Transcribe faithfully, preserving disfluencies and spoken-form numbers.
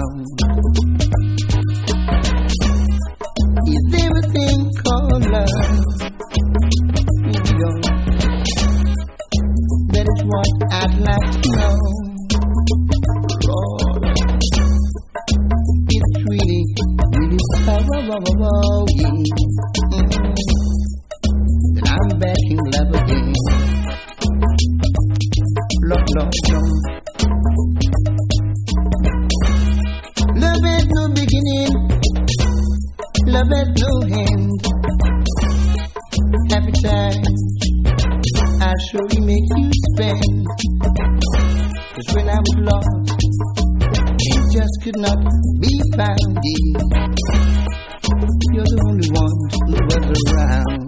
found. Is everything called love? We don't. That is what I'd like to know. Lord, it's really, really powerful, yeah. Mm. And I'm back in love again. Lord, Lord, Lord. Love has no beginning, love has no end. Happy times I surely make you spend. Cause when I was lost, you just could not be found. You're the only one who was around.